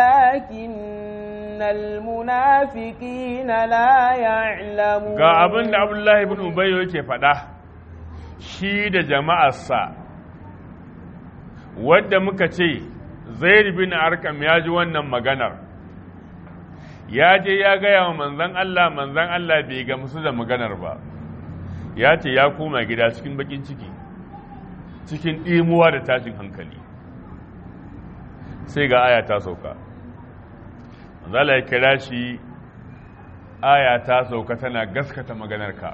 ولكن المنافقين لا يعلمون. ga abin da Abdullahi ibn Ubay yake faɗa shi da jama'arsa, wadda muka ce Zaid bin Arqam ya ji wannan maganar, ya je ya gaya wa manzon Allah, manzon Allah bai ga musu da maganar ba, ya ce ya koma gida cikin bakin ciki, cikin ɗimuwa da tashin hankali. Sai ga aya ta sauka, manzon Allah ya kira shi, aya ta sauka tana gaskata maganarka.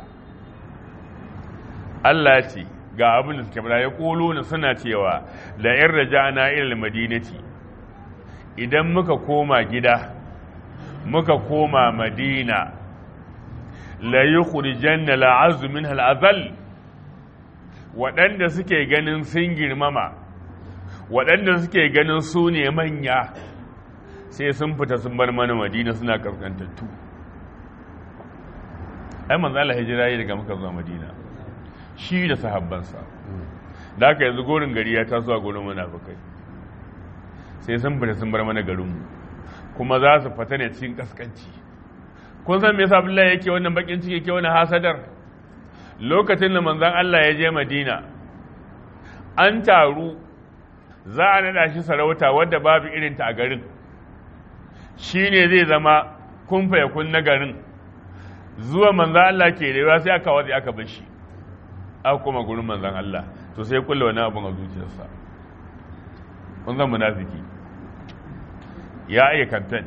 Allah ce ga abin da suke fara, ya ƙolo na suna cewa la in raja'na ila madinati, idan muka koma gida muka koma Madina, la yukhrijanna al'azzu minha al'azal, waɗanda suke ganin sun girmama, waɗanda suke ganin su ne manya, sai sun fita sun bar mana Madina suna kaskantattu. Ai manzo Allah hijira yi daga muka zuwa Madina, shi da sahabbansa. Da aka yanzu gorin gari ya taso a gorin munafikai, sai sun fita sun bar mana garinmu, kuma za su fata ne cikin kaskanci. Kun san me yasa Abdullahi yake wannan bakin ciki, yake wannan hasadar? Lokacin da manzon Allah ya je Madina, an taru za a nada shi sarauta wadda babu irin ta a garin, shine zai zama kunfa ya kun na garin. Zuwa manzon Allah ke da sai aka wazi aka bar shi, aka koma gurin manzon Allah, to sai kulle wani abin a zuciyarsa. Kun san munafiki ya iya kamfen,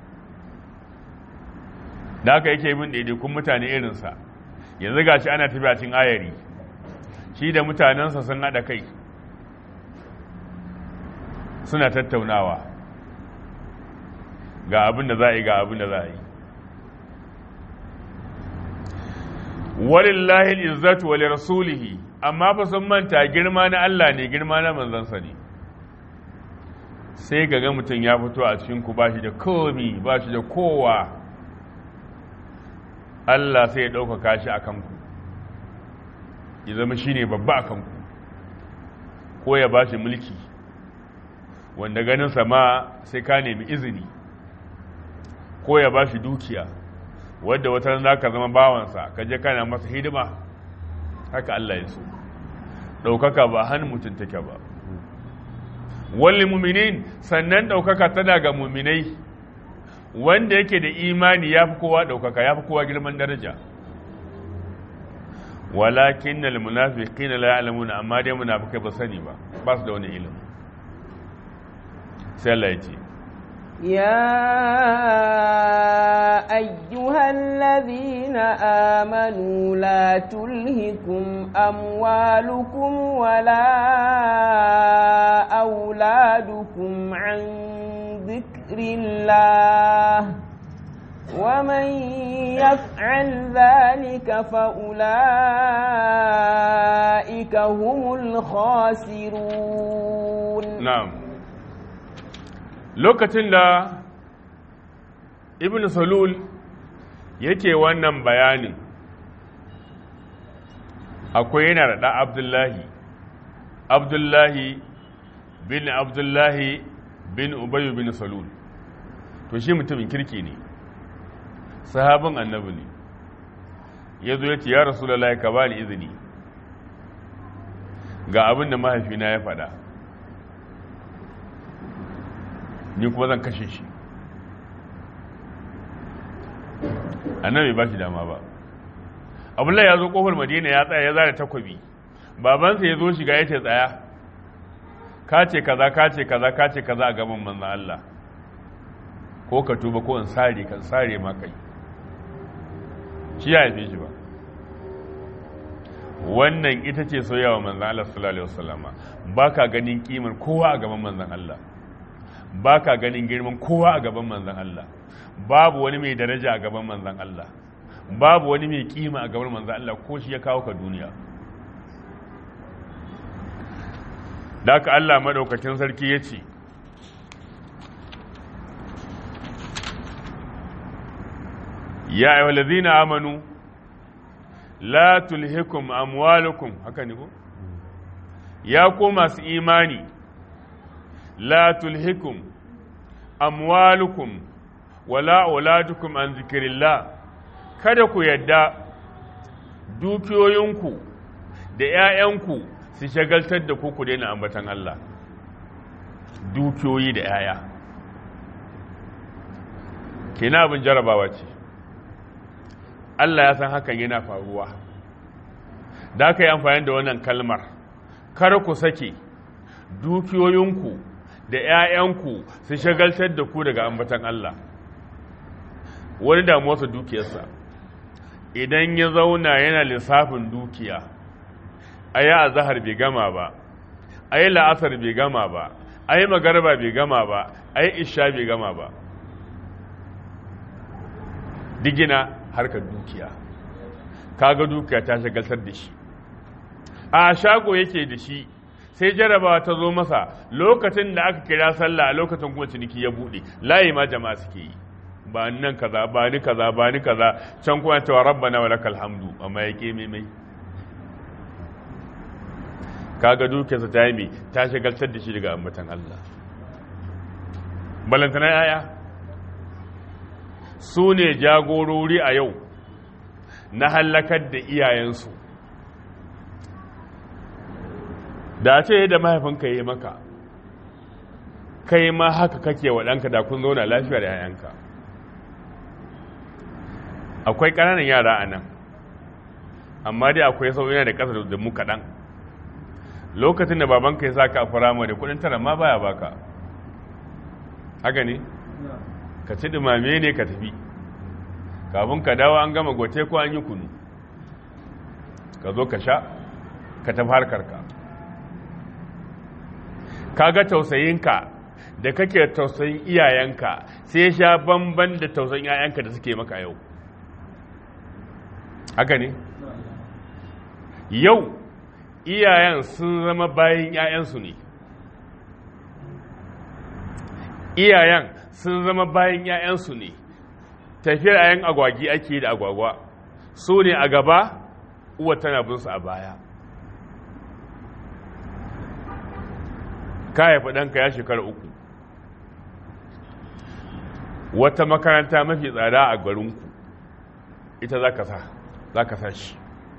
da aka yake bin ɗaiɗaikun mutane irinsa. Yanzu ga shi ana tafiya cin ayari, shi da mutanensa sun haɗa kai suna tattaunawa ga abin da za a yi ga abin da za a yi. Walillahi al'izzatu wa lirasulihi, amma fa sun manta girma na Allah ne, girma na manzansa ne. Sai ga mutum ya fito a cikin ku bashi da komi, bashi da kowa, Allah sai ya ɗaukaka shi a kanku, ya zama shi ne babba a kanku, ko ya ba shi mulki wanda ganin sama sai ka nemi izini, ko ya ba shi dukiya wadda wata za ka zama bawansa ka je kana masa hidima. Haka Allah ya so. Ɗaukaka ba hannun mutum take ba. Wal muminin, sannan ɗaukaka tana ga muminai, wanda yake da imani ya fi kowa ɗaukaka, ya fi kowa girman daraja. Walakin na munafiki na la'alamuna, amma dai munafikai ba sani ba, ba su da wani ilimi. Sai Allah ya ce, يا أيها الذين آمنوا لا تلهكم أموالكم ولا أولادكم عن ذكر الله ومن يفعل ذلك فأولئك هم الخاسرون. نعم. lokacin da ibn salul yake wannan bayanin akwai yana da ɗan abdullahi abdullahi bin abdullahi bin ubayu bin salul to shi mutumin kirki ne sahabin annabi ne ya zo ya ce ya rasulallah ka ba ni izini ga abin da mahaifina ya faɗa ni kuma zan kashe shi annabi ba shi dama ba abdullahi ya zo kofar madina ya tsaya ya zara takwabi babansa ya zo shiga ya ce tsaya ka ce kaza ka ce kaza ka ce kaza a gaban manzan Allah ko ka tuba ko in sare kan sare ma kai shi ya haife shi ba wannan ita ce soyawa manzan Allah sallallahu alaihi wasallama baka ganin kimar kowa a gaban manzan Allah baka ganin girman kowa a gaban manzan Allah babu wani mai daraja a gaban manzan Allah babu wani mai kima a gaban manzan Allah ko shi ya kawo ka duniya da haka Allah madaukakin sarki ya ce ya ayyuhallazina amanu la tulhikum amwalukum haka ne ko ya ku masu imani la tulhikum amwalukum wala auladukum an zikrillah kada ku yadda dukiyoyinku da ƴaƴanku su shagaltar da ku ku daina ambatan Allah dukiyoyi da ƴaƴa kina abin jarabawa ce Allah ya san hakan yana faruwa da aka yi amfani da wannan kalmar kar ku sake dukiyoyinku da ƴaƴanku su shagaltar da ku daga ambatan Allah wani damuwarsa dukiyarsa idan ya zauna yana lissafin dukiya a yi azahar bai gama ba a yi la'asar bai gama ba a yi magarba bai gama ba a yi isha bai gama ba digina harkar dukiya kaga dukiya ta shagaltar da shi a shago yake da shi sai jarabawa ta zo masa lokacin da aka kira sallah a lokacin kuma ciniki ya bude layi ma jama'a suke yi ba nan kaza ba ni kaza ba ni kaza can kuma cewa rabbana wa lakal hamdu amma yake mai mai kaga dukiyarsa ta yi ta shagaltar da shi daga ambatan Allah balantana yaya su ne jagorori a yau na hallakar da iyayensu da ce da mahaifinka yi maka kai ma haka kake wa ɗanka da kun zauna lafiya da yayanka akwai ƙananan yara a nan amma dai akwai sauyi da ƙasa da mu kaɗan lokacin da babanka ya sa ka a firamare kudin tara ma baya baka haka ne ka ci dumame ne ka tafi kafin ka dawo an gama gote ko an yi kunu ka zo ka sha ka tafi harkarka ka ga tausayinka da kake tausayin iyayenka sai sha bamban da tausayin iyayenka da suke maka yau haka ne yau iyayen sun zama bayan ‘ya'yansu ne iyayen sun zama bayan ‘ya'yansu ne tafiyar ‘ya'yan agwagi ake da agwagwa su ne a gaba uwa tana binsu a baya ka haifi ɗanka ya shekara uku wata makaranta mafi tsada a garinku ita za ka sa za ka sa shi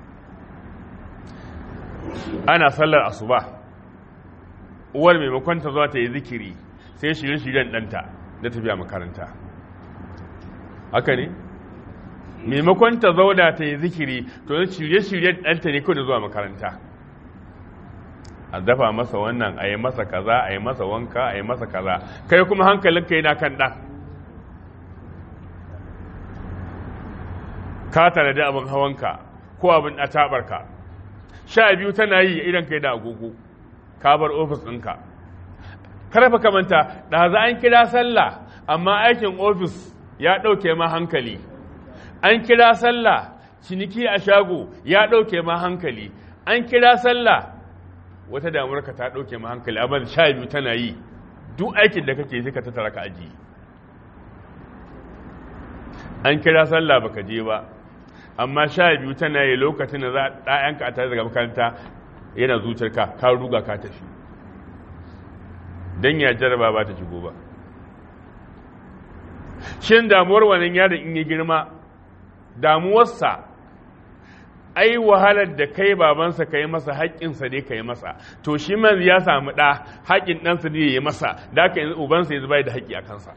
ana sallar asuba uwar maimakon ta zuwa ta yi zikiri sai shirye-shiryen ɗanta da tafiya makaranta haka ne maimakon ta zauna ta yi zikiri to shirye-shiryen ɗanta ne kawai da zuwa makaranta a dafa masa wannan a yi masa kaza a yi masa wanka a yi masa kaza kai kuma hankalinka yana kan ɗan ka tanadi abin hawanka ko abin ɗataɓarka sha biyu tana yi idan kai da agogo ka bar ofis ɗinka karfa kamanta da za an kira sallah amma aikin ofis ya ɗauke ma hankali an kira sallah ciniki a shago ya ɗauke ma hankali an kira sallah wata damuwarka ta ɗauke ma hankali abin sha biyu tana yi duk aikin da kake sai ka tattara ka aji an kira sallah baka je ba amma sha biyu tana yi lokacin da za a ɗayanka a tare daga makaranta yana zuciyarka ka ruga ka tafi don ya jaraba ba ta shigo ba shin damuwar wannan yaron in yi girma damuwarsa ai wahalar da kai babansa ka yi masa haƙƙinsa dai ka yi masa to shi man ya samu ɗa haƙƙin ɗansa ne ya yi masa da aka yanzu ubansa ya zuba da haƙƙi a kansa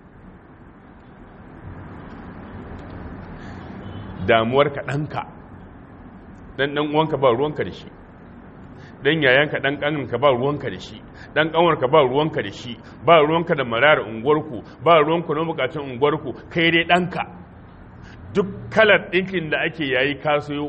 damuwar ka ɗanka ɗan ɗan uwanka ba ruwanka da shi ɗan yayanka ɗan ƙaninka ba ruwanka da shi ɗan ƙanwarka ba ruwanka da shi ba ruwanka da marar unguwarku ba ruwanku na bukatun unguwarku kai dai ɗanka duk kalar ɗinkin da ake yayi ka sayo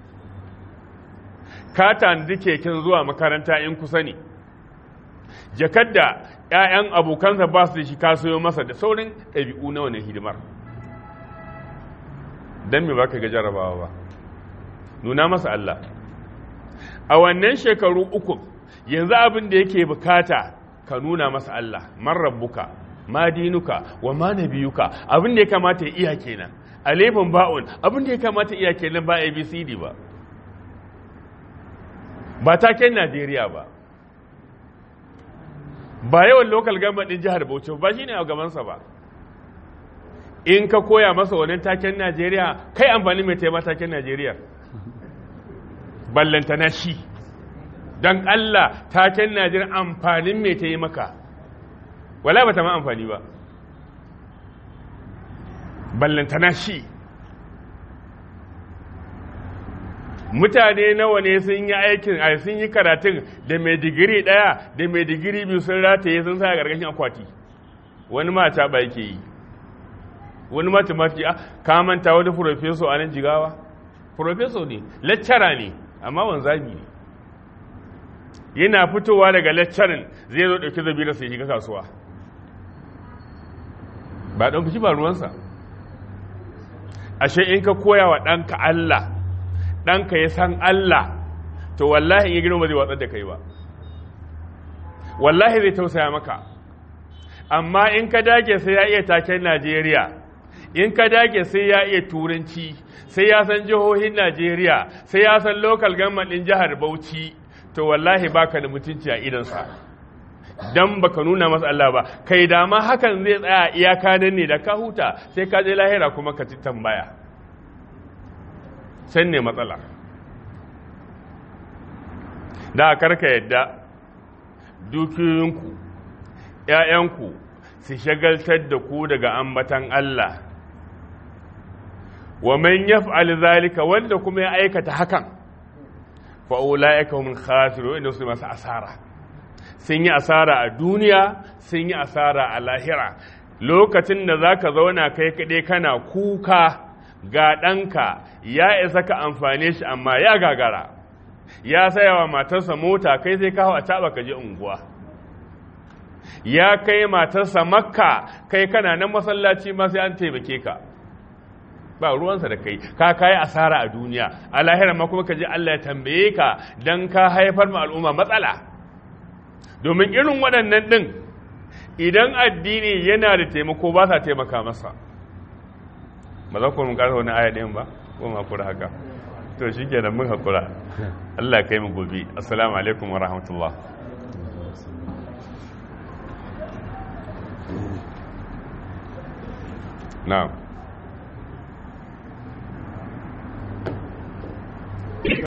ka tanadi keken zuwa makaranta in kusa ne jakar da 'ya'yan abokansa ba su da shi ka sayo masa da saurin ɗabi'u na wani hidimar don me ba ka ga jarabawa ba nuna masa Allah a wannan shekaru uku yanzu abin da yake bukata ka nuna masa Allah man rabbuka ma dinuka wa ma nabiyuka abin da ya kamata ya iya kenan alifin ba'un abin da ya kamata iya kenan ba A B C D ba ba taken Najeriya ba ba yawan local government din jihar Bauchi ba shine a gabansa ba in ka koya masa wannan taken Najeriya kai amfani mai taimaka taken Najeriya ballanta na shi don Allah taken Najeriya amfanin mai taimaka wala ba ta ma amfani ba ballanta na shi mutane nawa ne sun yi aikin a sun yi karatun da mai digiri daya da mai digiri biyu sun rataye sun sa a ƙarƙashin akwati wani mata ba yake yi wani matemati a kamanta wani profeso a nan jigawa profeso ne lecturer ne amma wanzami ne yana fitowa daga lecturing zai zo ɗauki zabira sai shiga kasuwa ba ɗan fushi ba ruwansa ashe in ka koya wa ɗanka Allah ɗanka ya san Allah to wallahi in ya girma zai watsar da kai ba wallahi zai tausaya maka amma in ka dage sai ya iya taken Najeriya in ka dage sai ya iya turanci sai ya san jihohin Najeriya sai ya san local government ɗin jihar Bauchi to wallahi baka da mutunci a idansa dan baka nuna masa Allah ba kai dama hakan zai tsaya iyaka nan ne da ka huta sai ka je lahira kuma ka ci tambaya san ne matsala da karka yadda dukiyoyinku ƴaƴanku su shagaltar da ku daga ambatan Allah wa man yaf'al zalika wanda kuma ya aikata hakan fa ulaika hum khasirun inda su masu asara sun yi asara a duniya sun yi asara a lahira lokacin da zaka zauna kai kade kana kuka ga ɗanka ya isa ka amfane shi amma ya gagara ya saya wa matarsa mota kai sai kawo a taɓa ka je unguwa ya kai matarsa makka kai kana nan masallaci ma sai an taimake ka ba ruwansa da kai ka kayi asara a duniya a lahira ma kuma ka je Allah ya tambaye ka dan ka haifar ma al'umma matsala domin irin waɗannan ɗin idan addini yana da taimako ba sa taimaka masa ba za ku mun ƙarfa wani aya ɗayan ba ko mu haƙura haka to shi kenan mun haƙura Allah kai mu gobe assalamu alaikum wa rahmatullah na'am